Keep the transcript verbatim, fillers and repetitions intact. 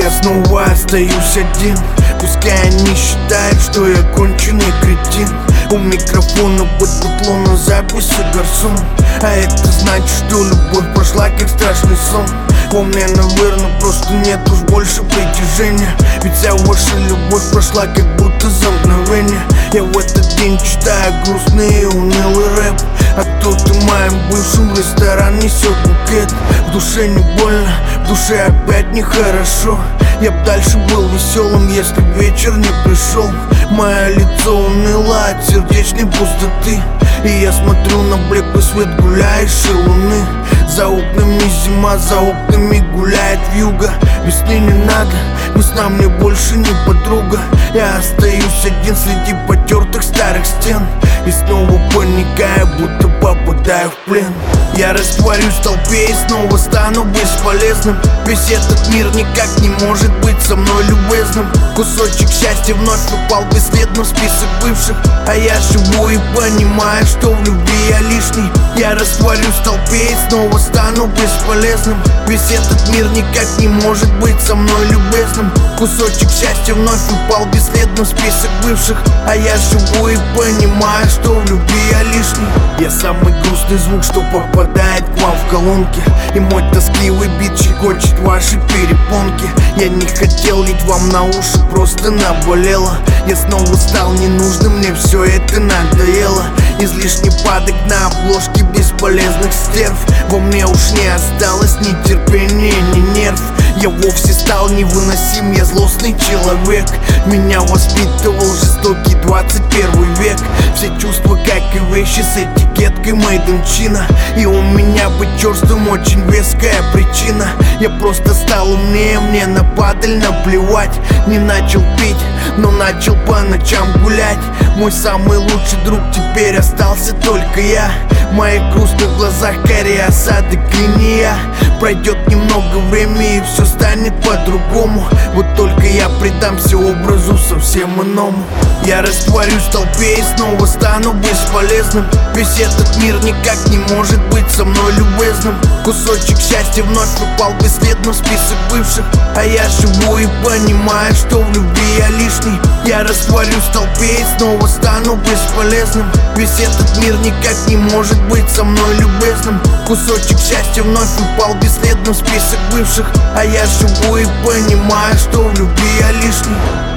я снова остаюсь один. Пускай они считают, что я конченый кретин. У микрофона под бутылом на записи гарсон. А это значит, что любовь прошла как страшный сон. Во мне, наверное, просто нет уж больше притяжения. Ведь вся ваша любовь прошла как будто за мгновение. Я в этот день читаю грустный и унылый рэп. А кто-то моим бывшим в ресторан несет букет. В душе не больно, в душе опять нехорошо. Я б дальше был веселым, если б вечер не пришел. Мое лицо уныло от сердечной пустоты. И я смотрю на блеклый свет гуляющей луны. За окнами зима, за окнами гуляет вьюга. Весны не надо, весна мне больше не подруга. Я остаюсь один среди потертых старых стен. И снова паникаю, будто попадаю в плен. Я растворюсь в толпе и снова стану бесполезным. Весь этот мир никак не может быть со мной любезным. Кусочек счастья вновь упал бесследно в список бывших. А я живу и понимаю, что в любви я лишний. Я растворюсь в толпе и снова стану бесполезным. Весь этот мир никак не может быть со мной любезным. Кусочек счастья вновь упал бесследно в список бывших. А я живу и понимаю, что в любви я лишний. Я самый грустный звук, что попадает к вам в колонки. И мой тоскливый бит щекочет ваши перепонки. Я не хотел лить вам на уши, просто наболело. Я снова стал ненужным, мне все это надоело. Излишний падок на обложке бесполезных стерв. Во мне уж не осталось ни терпения, ни нерв. Я вовсе стал невыносим, я злостный человек. Меня воспитывал жестокий двадцать первый век. Все чувства, как и вещи, с этикеткой made in China. И у меня быть черствым очень веская причина. Я просто стал умнее, мне на падаль наплевать. Не начал пить, но начал по ночам гулять. Мой самый лучший друг теперь остался только я. В моих грустных глазах карие осадок линия. Пройдет немного времени и все станет по-другому. Вот только я предамся образу совсем иному. Я растворюсь в толпе и снова стану бесполезным. Весь этот мир никак не может быть со мной любезным. Кусочек счастья вновь упал бесследно в список бывших. А я живу и понимаю, что в любви я лишний. Я растворюсь в толпе и снова стану бесполезным. Весь этот мир никак не может быть со мной любезным. Кусочек счастья вновь упал бесследно в список бывших. А я живу и понимаю, что в любви я лишний.